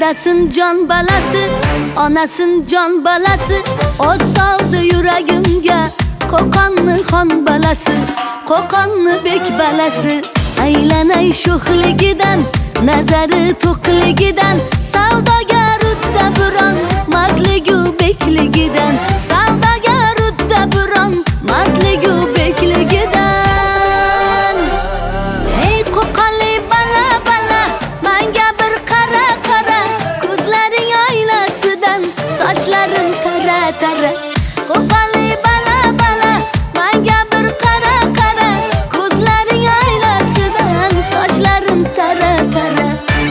Onasin jon balasi, onasin jon balasi, o't soldi yuragimga. Qo'qonni xon balasi, Qo'qonni bek balasi. Aylanay sho'xligidan, nazari to'qligidan, savdogar udda buron, mardligu bekligidan, savdogar udda buron, mardligu bekligidan. Hey Qo'qonli bala bala, menga bir qara qara, ko'zlaring oynasidan sochlarim tara tara. Qo'qonli bala bala, menga bir qara qara, ko'zlaring oynasidan sochlarim tara tara.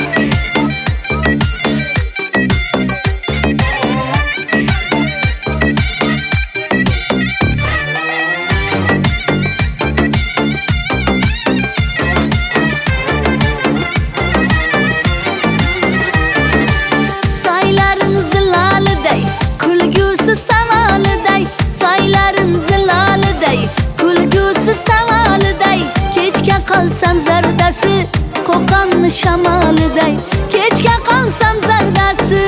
Saylaring ziloliday, kulgusi savoliday, saylaring ziloliday, kulgusi savoliday. Kechga qolsam zardasi, Qo'qonni shamoliday, kechga qolsam zardasi,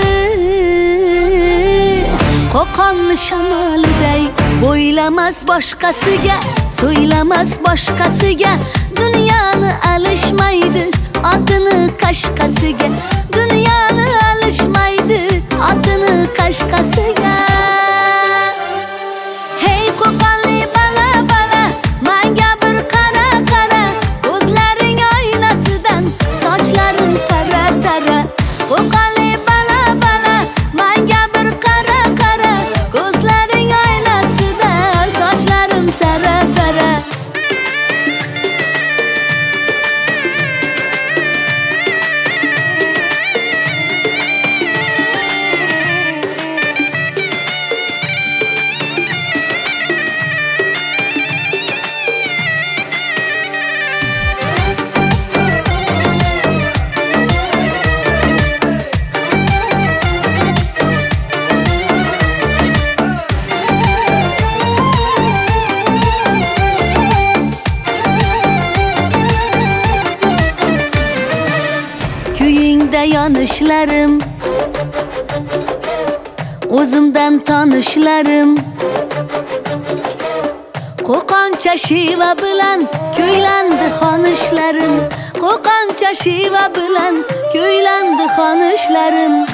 Qo'qonni shamoliday. Bo'ylamas boshqasiga, so'ylamas boshqasiga, dunyoni alishmaydi otini qashqasiga, dunyoni alishmaydi otini qashqasiga. Hey Qo'qonli bala bala, menga bir qara qara, ko'zlaring oynasidan sochlarim tara tara. Qo'qonli bala bala, menga bir qara qara, ko'zlaring oynasidan sochlarim tara tara. Kuyingda yonishlarim, o'zimdan tanishlarim, Qo'qoncha shiva bilan kuylandi xonishlarim, Qo'qoncha shiva bilan kuylandi xonishlarim.